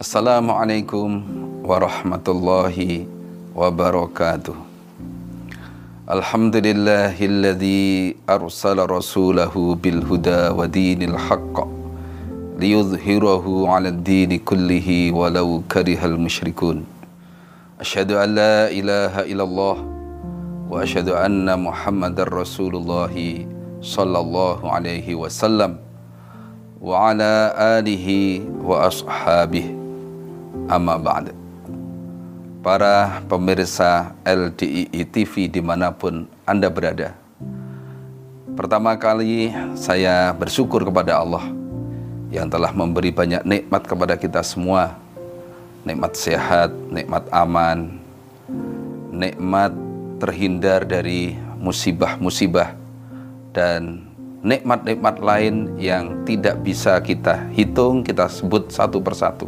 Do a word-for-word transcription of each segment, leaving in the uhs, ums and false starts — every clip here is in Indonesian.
Assalamualaikum warahmatullahi wabarakatuh. Alhamdulillahilladzi arsala rasulahu bil huda wa dinil haqq liyudhhirahu 'alad dini kullihi walau karihal musyrikun. Asyhadu an la ilaha illallah wa asyhadu anna Muhammadar Rasulullah sallallahu alaihi wasallam wa ala alihi wa ashabihi. Amma ba'd. Para pemirsa L D I I T V dimanapun Anda berada, pertama kali saya bersyukur kepada Allah yang telah memberi banyak nikmat kepada kita semua. Nikmat sehat, nikmat aman, nikmat terhindar dari musibah-musibah, dan nikmat-nikmat lain yang tidak bisa kita hitung, kita sebut satu persatu.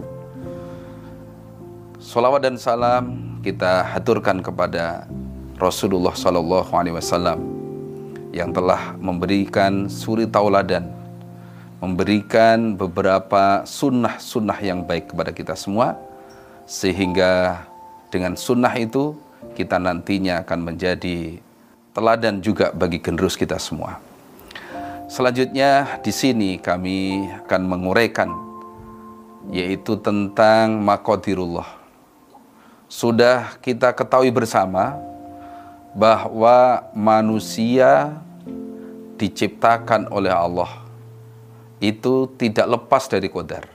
Salawat dan salam kita haturkan kepada Rasulullah Sallallahu Alaihi Wasallam yang telah memberikan suri tauladan, memberikan beberapa sunnah-sunnah yang baik kepada kita semua, sehingga dengan sunnah itu kita nantinya akan menjadi teladan juga bagi generus kita semua. Selanjutnya di sini kami akan menguraikan yaitu tentang maqadirullah. Sudah kita ketahui bersama bahwa manusia diciptakan oleh Allah itu tidak lepas dari qadar.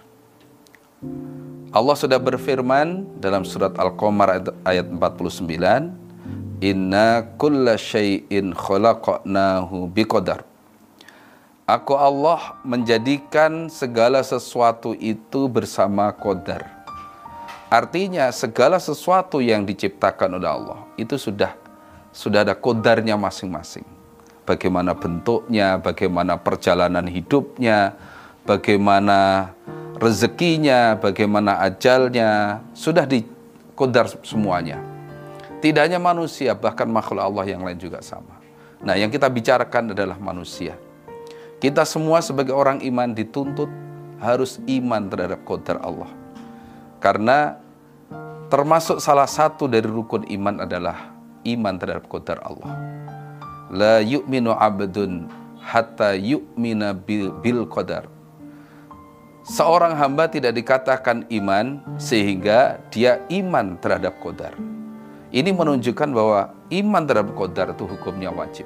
Allah sudah berfirman dalam surat Al-Qamar ayat empat puluh sembilan, "Inna kulla syai'in khalaqnahu biqadar." Aku Allah menjadikan segala sesuatu itu bersama qadar. Artinya segala sesuatu yang diciptakan oleh Allah itu sudah sudah ada qadarnya masing-masing. Bagaimana bentuknya, bagaimana perjalanan hidupnya, bagaimana rezekinya, bagaimana ajalnya, sudah diqadar semuanya. Tidak hanya manusia, bahkan makhluk Allah yang lain juga sama. Nah, yang kita bicarakan adalah manusia. Kita semua sebagai orang iman dituntut harus iman terhadap qadar Allah. Karena termasuk salah satu dari rukun iman adalah iman terhadap qadar Allah. La yu'minu abdun hatta yu'mina bil, bil qadar. Seorang hamba tidak dikatakan iman sehingga dia iman terhadap qadar. Ini menunjukkan bahwa iman terhadap qadar itu hukumnya wajib.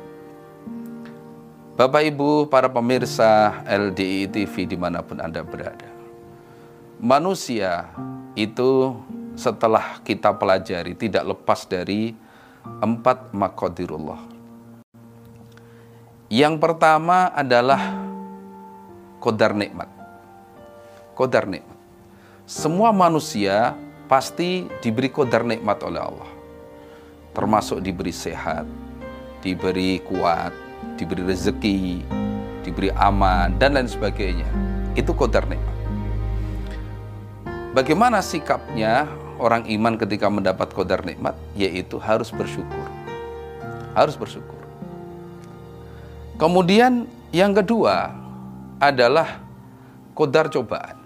Bapak Ibu, para pemirsa L D I I T V dimanapun Anda berada, manusia itu setelah kita pelajari tidak lepas dari empat maqadirullah. Yang pertama adalah qadar nikmat. Qadar nikmat. Semua manusia pasti diberi qadar nikmat oleh Allah. Termasuk diberi sehat, diberi kuat, diberi rezeki, diberi aman, dan lain sebagainya. Itu qadar nikmat. Bagaimana sikapnya orang iman ketika mendapat qadar nikmat? Yaitu harus bersyukur. Harus bersyukur. Kemudian yang kedua adalah qadar cobaan.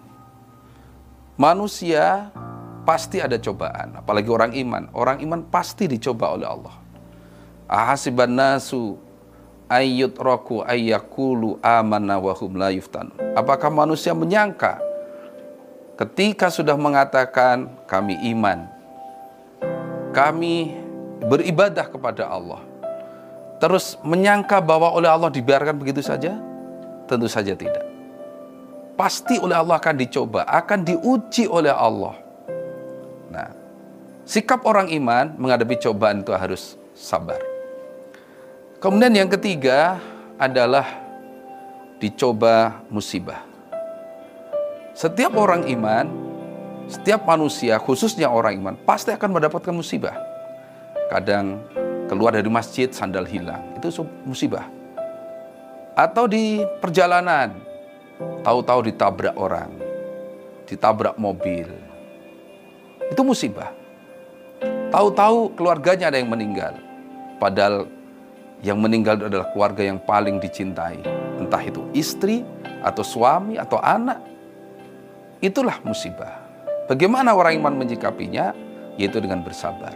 Manusia pasti ada cobaan, apalagi orang iman. Orang iman pasti dicoba oleh Allah. Ahasiban nasu ayyutraku ayyakulu amanna wa hum la yuftanun. Apakah manusia menyangka ketika sudah mengatakan kami iman, kami beribadah kepada Allah, terus menyangka bahwa oleh Allah dibiarkan begitu saja? Tentu saja tidak. Pasti oleh Allah akan dicoba, akan diuji oleh Allah. Nah, sikap orang iman menghadapi cobaan itu harus sabar. Kemudian yang ketiga adalah dicoba musibah. Setiap orang iman, setiap manusia, khususnya orang iman, pasti akan mendapatkan musibah. Kadang keluar dari masjid, sandal hilang, itu musibah. Atau di perjalanan, tahu-tahu ditabrak orang, ditabrak mobil, itu musibah. Tahu-tahu keluarganya ada yang meninggal, padahal yang meninggal adalah keluarga yang paling dicintai, entah itu istri, atau suami, atau anak. Itulah musibah. Bagaimana orang iman menyikapinya? Yaitu dengan bersabar.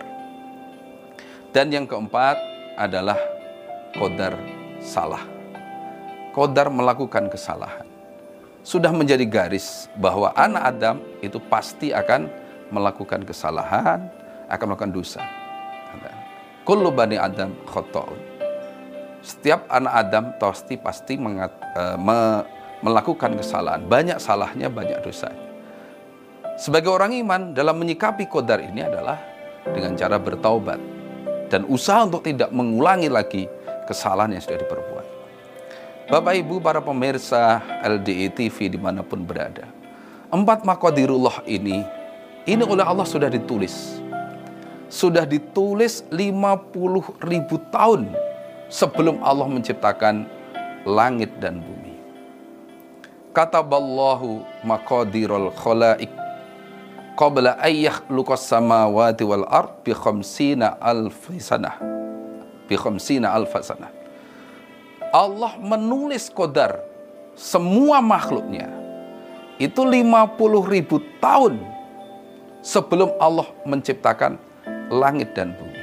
Dan yang keempat adalah qadar salah. Qadar melakukan kesalahan. Sudah menjadi garis bahwa anak Adam itu pasti akan melakukan kesalahan, akan melakukan dosa. Kullu bani Adam khata'un. Setiap anak Adam pasti pasti mengat, uh, me, melakukan kesalahan. Banyak salahnya, banyak dosanya. Sebagai orang iman, dalam menyikapi qadar ini adalah dengan cara bertaubat dan usaha untuk tidak mengulangi lagi kesalahan yang sudah diperbuat. Bapak Ibu, para pemirsa L D I T V dimanapun berada, empat maqadirullah ini, ini oleh Allah sudah ditulis. Sudah ditulis lima puluh ribu tahun sebelum Allah menciptakan langit dan bumi. Kataballahu maqadirul khalaik qabla ayyah lukas samawati wal ard bi khamsina alfi sanah. Bi khamsina alfa sanah. Allah menulis qadar semua makhluknya itu lima puluh ribu tahun sebelum Allah menciptakan langit dan bumi.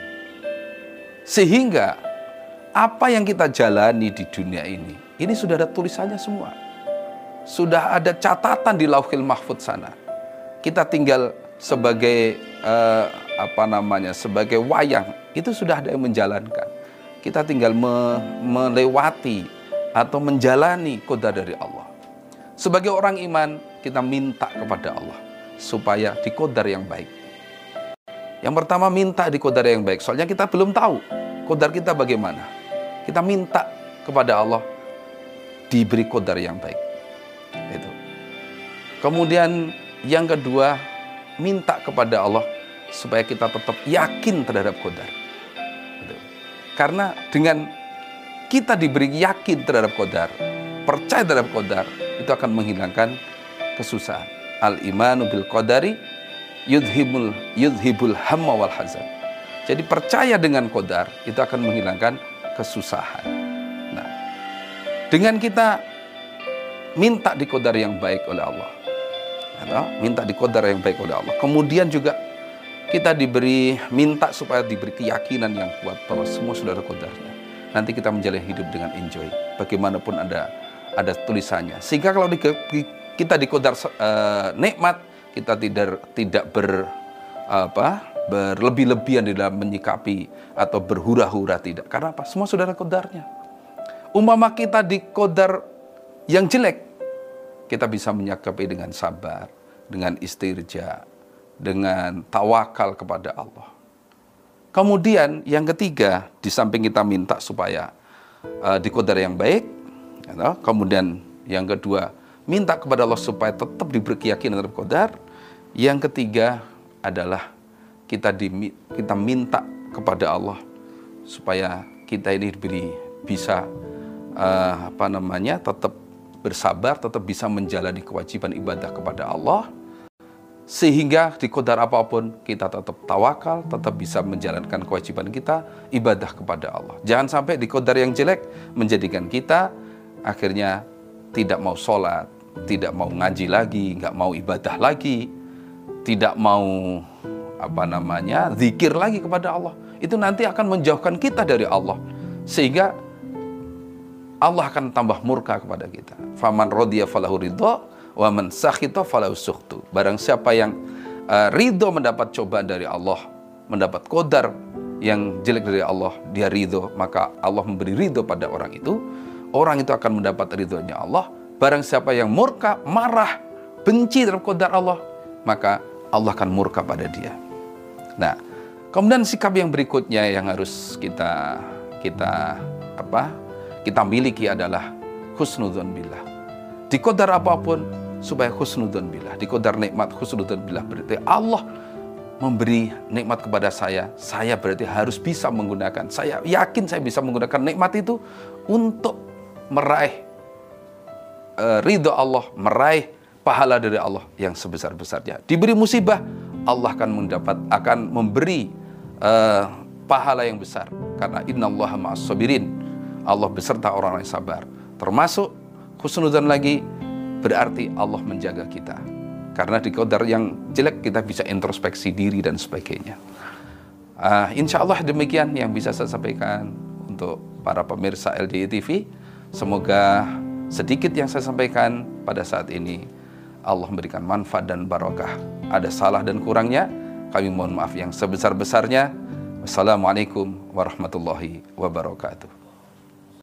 Sehingga apa yang kita jalani di dunia ini, ini sudah ada tulisannya semua. Sudah ada catatan di Lauhil Mahfudz sana. Kita tinggal sebagai eh, apa namanya, sebagai wayang, itu sudah ada yang menjalankan. Kita tinggal me melewati atau menjalani qadar dari Allah. Sebagai orang iman, kita minta kepada Allah supaya di qadar yang baik. Yang pertama, minta di qadar yang baik. Soalnya kita belum tahu qadar kita bagaimana. Kita minta kepada Allah diberi qadar yang baik. Itu. Kemudian yang kedua, minta kepada Allah supaya kita tetap yakin terhadap qadar. Itu. Karena dengan kita diberi yakin terhadap qadar, percaya terhadap qadar, itu akan menghilangkan kesusahan. Al-imanu bil qadari yudhibul yudhibul hamma wal hazan. Jadi percaya dengan qadar itu akan menghilangkan kesusahan. Nah, dengan kita minta di qadar yang baik oleh Allah, atau minta di qadar yang baik oleh Allah, kemudian juga kita diberi minta supaya diberi keyakinan yang kuat bahwa semua sudah ada qadarnya. Nanti kita menjalani hidup dengan enjoy, bagaimanapun ada ada tulisannya. Sehingga kalau di, kita di qadar uh, nikmat, kita tidak tidak ber apa berlebih-lebihan di dalam menyikapi atau berhura-hura, tidak. Karena apa? Semua sudah ada qadarnya. Umpama kita di qadar yang jelek, kita bisa menyikapi dengan sabar, dengan istirja, dengan tawakal kepada Allah. Kemudian yang ketiga, di samping kita minta supaya uh, di qadar yang baik, ya, kemudian yang kedua, minta kepada Allah supaya tetap diberi keyakinan terhadap qadar. Yang ketiga adalah kita di, kita minta kepada Allah supaya kita ini diberi bisa uh, apa namanya tetap bersabar, tetap bisa menjalani kewajiban ibadah kepada Allah, sehingga di qadar apapun kita tetap tawakal, tetap bisa menjalankan kewajiban kita ibadah kepada Allah. Jangan sampai di qadar yang jelek menjadikan kita akhirnya tidak mau sholat, tidak mau ngaji lagi, nggak mau ibadah lagi, tidak mau apa namanya zikir lagi kepada Allah. Itu nanti akan menjauhkan kita dari Allah, sehingga Allah akan tambah murka kepada kita. Faman radiya falahu ridha wa man sakhita falahu sukhtu. Barang siapa yang uh, ridho mendapat cobaan dari Allah, mendapat qadar yang jelek dari Allah, dia ridho, maka Allah memberi ridho pada orang itu. Orang itu akan mendapat ridhonya Allah. Barang siapa yang murka, marah, benci terhadap qadar Allah, maka Allah akan murka pada dia. Nah, kemudian sikap yang berikutnya yang harus kita kita apa? kita miliki adalah husnudzon billah. Di qadar apapun supaya husnudzon billah. Di qadar nikmat husnudzon billah berarti Allah memberi nikmat kepada saya, saya berarti harus bisa menggunakan. Saya yakin saya bisa menggunakan nikmat itu untuk meraih uh, ridho Allah, meraih pahala dari Allah yang sebesar-besarnya. Diberi musibah, Allah akan mendapat akan memberi uh, pahala yang besar, karena innallaha ma'as sabirin. Allah beserta orang yang sabar. Termasuk husnudzon lagi berarti Allah menjaga kita. Karena di qadar yang jelek kita bisa introspeksi diri dan sebagainya. Uh, insya Allah demikian yang bisa saya sampaikan untuk para pemirsa L D I T V. Semoga sedikit yang saya sampaikan pada saat ini Allah memberikan manfaat dan barokah. Ada salah dan kurangnya, kami mohon maaf yang sebesar-besarnya. Wassalamualaikum warahmatullahi wabarakatuh.